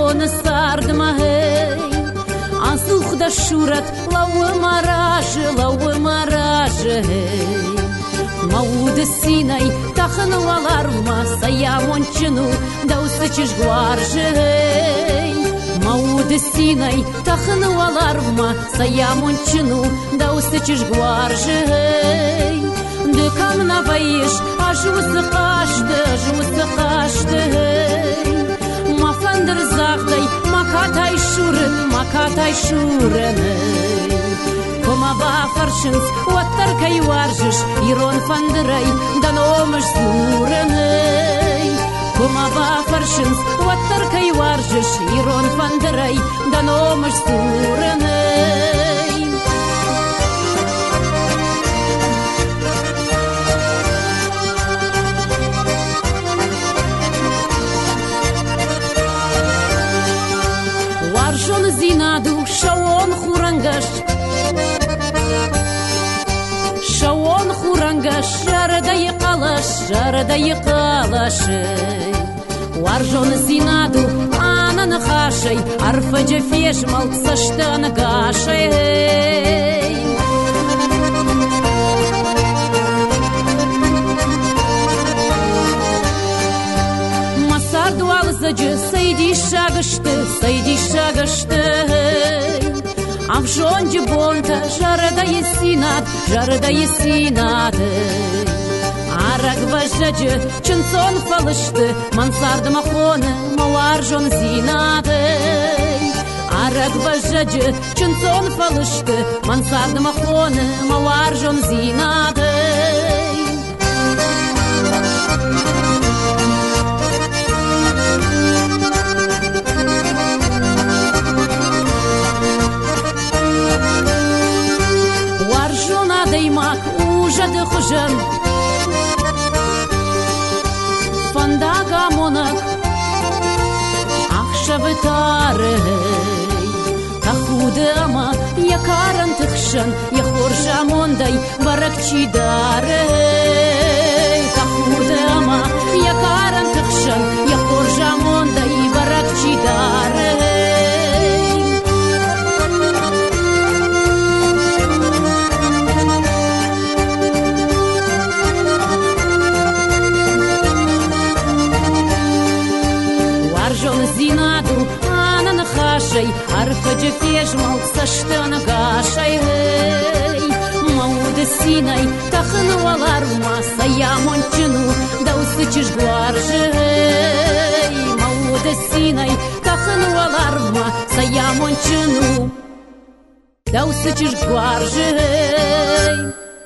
on sard mahey Ansukh da shurat law maraj Maud sinai takhn walarma sayamonchinu dausich gwarje Maud sinai takhn walarma sayamonchinu dausich gwarje De kam na vaish ajus qashte Ma fander zagday makatay shuren Koma ba farshins watar kay warjish iron fanderay danomash zuren Koma ba farshins watar kay warjish iron fanderay danomash zuren Warjon zinadu shawon khurangash Shawon khurangash jarday qalash Warjon zinadu anan khashay arfaje fesh mal tsashtan gashay Masardu alzaje saydi shagashte Avshonji bonta jarday sinad Arag vajaje chinson falishte mansard makhone mawarjon zinad Arag vajaje chinson falishte mansard makhone mawarjon zinad Daymak ujad khujan Fandaga monak akhshavtare Takhudama yakaran takhshan yakhorja monday barakchidare Takhudama yakaran takhshan yakhorja monday barakchidare Zinadu anan khashay arfaje fesh mal tsashtan gashay Maud sinai takhn walarma sayamonchinu dausich gwarje Maud sinai takhn walarma sayamonchinu dausich gwarje